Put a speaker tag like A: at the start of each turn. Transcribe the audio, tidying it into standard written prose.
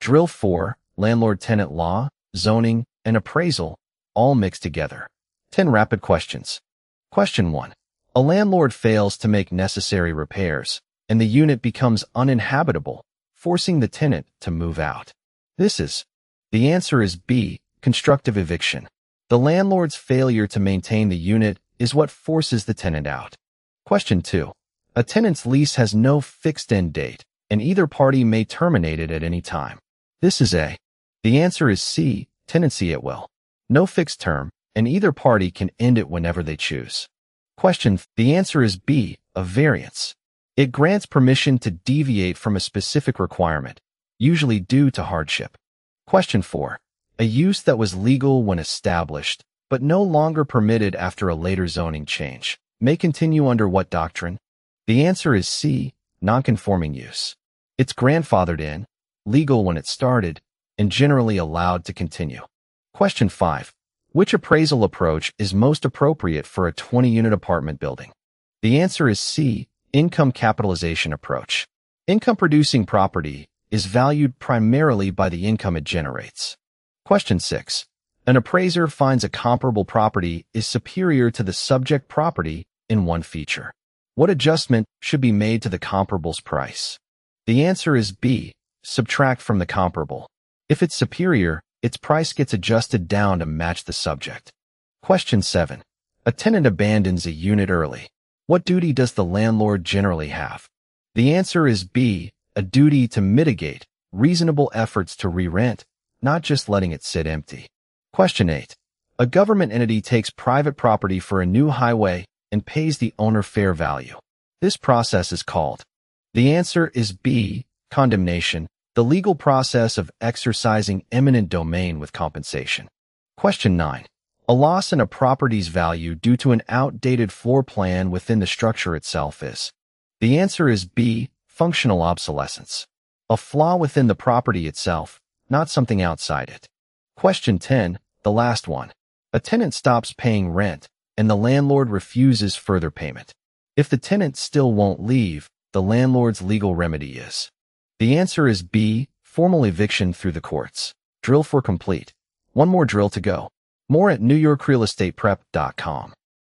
A: Drill 4, landlord-tenant law, zoning, and appraisal, all mixed together. 10 rapid questions. Question 1. A landlord fails to make necessary repairs, and the unit becomes uninhabitable, forcing the tenant to move out. The answer is B, constructive eviction. The landlord's failure to maintain the unit is what forces the tenant out. Question 2. A tenant's lease has no fixed end date, and either party may terminate it at any time. The answer is C, tenancy at will. No fixed term, and either party can end it whenever they choose. The answer is B, a variance. It grants permission to deviate from a specific requirement, usually due to hardship. Question 4. A use that was legal when established, but no longer permitted after a later zoning change, may continue under what doctrine? The answer is C, nonconforming use. It's grandfathered in, legal when it started, and generally allowed to continue. Question 5. Which appraisal approach is most appropriate for a 20-unit apartment building? The answer is C, income capitalization approach. Income-producing property is valued primarily by the income it generates. Question 6. An appraiser finds a comparable property is superior to the subject property in one feature. What adjustment should be made to the comparable's price? The answer is B, subtract from the comparable. If it's superior, its price gets adjusted down to match the subject. Question 7. A tenant abandons a unit early. What duty does the landlord generally have? The answer is B, a duty to mitigate reasonable efforts to re-rent, not just letting it sit empty. Question 8. A government entity takes private property for a new highway and pays the owner fair value. This process is called. The answer is B, condemnation, the legal process of exercising eminent domain with compensation. Question 9. A loss in a property's value due to an outdated floor plan within the structure itself is. The answer is B, functional obsolescence. A flaw within the property itself, not something outside it. Question 10, the last one. A tenant stops paying rent, and the landlord refuses further payment. If the tenant still won't leave, the landlord's legal remedy is. The answer is B, formal eviction through the courts. Drill 4 complete. One more drill to go. More at NewYorkRealEstatePrep.com.